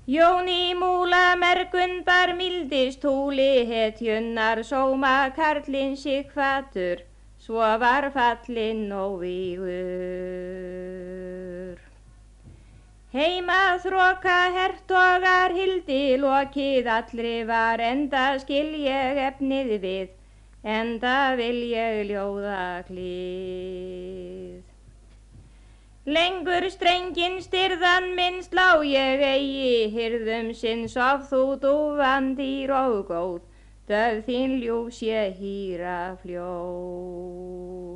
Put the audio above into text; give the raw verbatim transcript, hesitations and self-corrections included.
Jón í múla mergun bar mildist húli hetjunnar sóma karlinn Sighvatur, svo var fallinn og vígur. Heima þroka hertogar hildi lokið allri var, enda skil ég efnið við, enda vil ég ljóða klið. Lengur strenginn styrðan minn slá ég eigi, hirðum sinn sof þú dúfan dýr og góð, döð þín ljúf sé hýra fljót.